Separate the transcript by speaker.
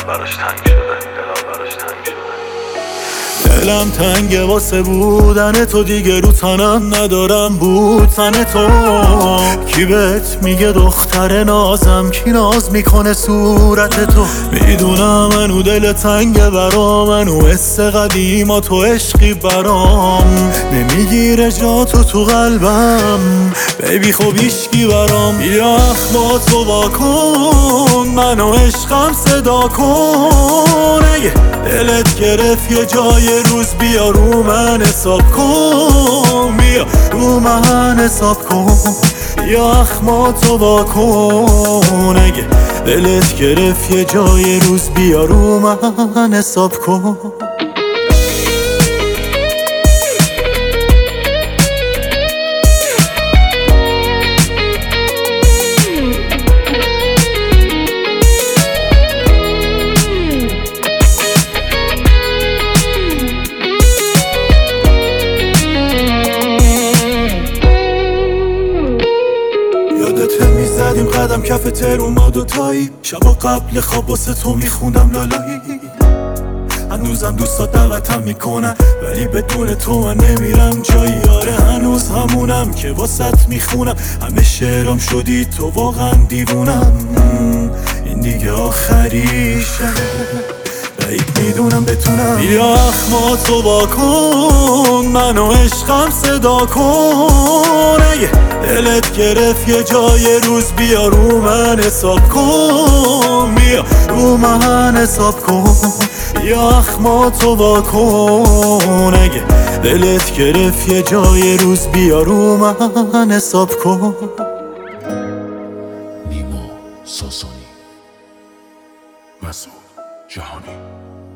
Speaker 1: براش تنگ شده، دلم براش تنگ شده.
Speaker 2: دلم تنگه واسه بودن تو، دیگه رو تنم ندارم بودن تو. کی بهت میگه دختر نازم، کی ناز میکنه صورت تو؟ میدونم منو دل تنگه برام، منو حس قدیما تو عشقی برام، نمیگیره جا تو قلبم بیبی، خب هیچکی برام. بیا اخماتو واکن، منو عشقم صدا کن. اگه دلت گرفت یه جای روز، بیا رو من حساب کن، بیا رو من حساب کن. یا اخماتو واکن، اگه دلت گرفت یه جای روز، بیا رو من حساب کن. یادت میزدیم قدم کف تهرون ما دوتایی، شبا قبل خواب واسه تو میخوندم لالایی. هنوزم دوستات دعوتم میکنن، ولی بدون تو من نمیرم جایی. آره هنوز همونم که واسط میخونم، همه شعرام شدی تو، واقعا دیوونم. این دیگه آخریشه، بعید میدونم بتونم. بیا اخماتو واکن، منو عشقم صدا کن. اگه دلت گرفت یه جای روز، بیا رو من حساب کن، بیا رو من حساب کن. یا اخماتو واکن، اگه دلت گرفت یه جای روز، بیا رو من حساب کن.
Speaker 3: نیما ساسانی، مسعود جهانی.